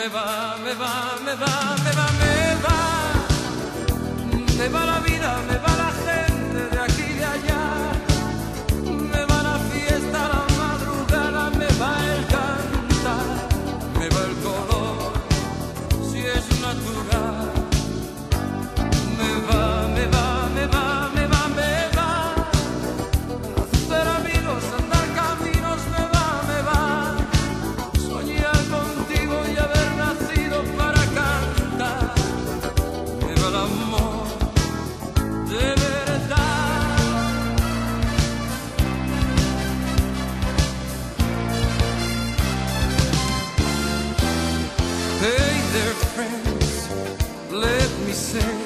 me va, me va, me va, me va, me va. Me va la vida, me va la gente de aquí y de allá. Me va la fiesta, la madrugada, me va el cantar. Me va el color, si es natural. Me va, me va, me va, me va, me va. Hacer amigos, andar caminos, me va, me va. Soñar contigo y haber nacido para cantar. Me va el amor de verdad. Hey there, friends, let me say